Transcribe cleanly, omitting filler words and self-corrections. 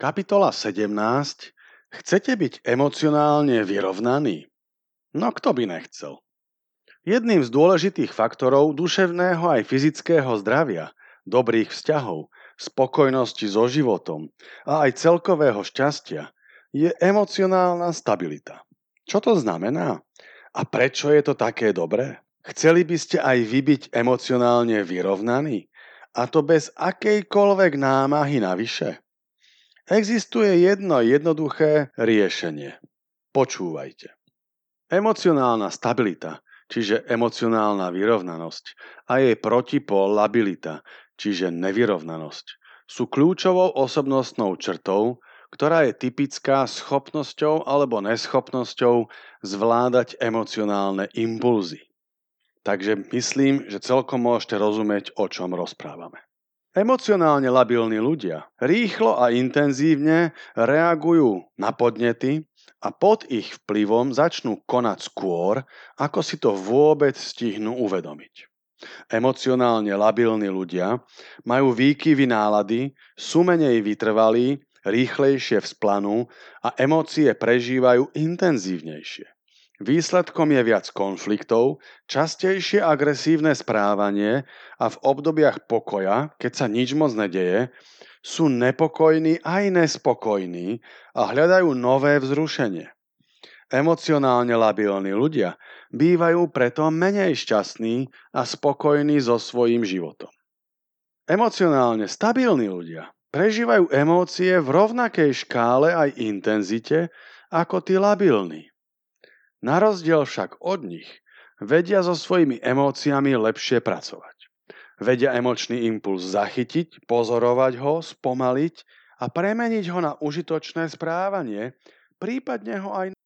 Kapitola 17. Chcete byť emocionálne vyrovnaní? No kto by nechcel? Jedným z dôležitých faktorov duševného aj fyzického zdravia, dobrých vzťahov, spokojnosti so životom a aj celkového šťastia je emocionálna stabilita. Čo to znamená? A prečo je to také dobré? Chceli by ste aj vy byť emocionálne vyrovnaní? A to bez akejkoľvek námahy navyše? Existuje jedno jednoduché riešenie. Počúvajte. Emocionálna stabilita, čiže emocionálna vyrovnanosť a jej protipól labilita, čiže nevyrovnanosť, sú kľúčovou osobnostnou črtou, ktorá je typická schopnosťou alebo neschopnosťou zvládať emocionálne impulzy. Takže myslím, že celkom môžete rozumieť, o čom rozprávame. Emocionálne labilní ľudia rýchlo a intenzívne reagujú na podnety a pod ich vplyvom začnú konať skôr, ako si to vôbec stihnú uvedomiť. Emocionálne labilní ľudia majú výkyvy nálady, sú menej vytrvalí, rýchlejšie vzplanú a emócie prežívajú intenzívnejšie. Výsledkom je viac konfliktov, častejšie agresívne správanie a v obdobiach pokoja, keď sa nič moc nedeje, sú nepokojní aj nespokojní a hľadajú nové vzrušenie. Emocionálne labilní ľudia bývajú preto menej šťastní a spokojní so svojím životom. Emocionálne stabilní ľudia prežívajú emócie v rovnakej škále aj intenzite ako tí labilní. Na rozdiel však od nich vedia so svojimi emóciami lepšie pracovať. Vedia emočný impuls zachytiť, pozorovať ho, spomaliť a premeniť ho na užitočné správanie, prípadne ho aj